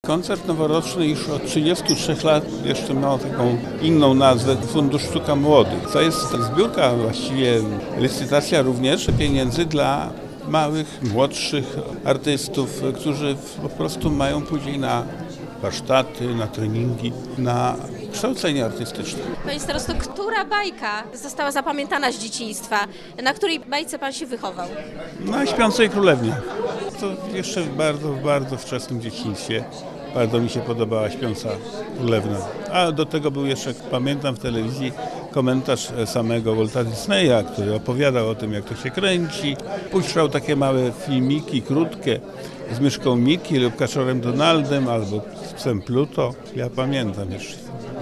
Koncert noworoczny już od 33 lat jeszcze ma taką inną nazwę, Fundusz Sztuka Młodych. To jest zbiórka, właściwie licytacja również pieniędzy dla małych, młodszych artystów, którzy po prostu mają później na warsztaty, na treningi, na kształcenie artystyczne. Panie starosto, która bajka została zapamiętana z dzieciństwa? Na której bajce pan się wychował? Na Śpiącej Królewnie. To jeszcze w bardzo wczesnym dzieciństwie. Bardzo mi się podobała Śpiąca Królewna. A do tego był jeszcze, jak pamiętam, w telewizji komentarz samego Walta Disneya, który opowiadał o tym, jak to się kręci. Puszczał takie małe filmiki, krótkie, z myszką Miki lub kaczorem Donaldem albo z psem Pluto. Ja pamiętam jeszcze.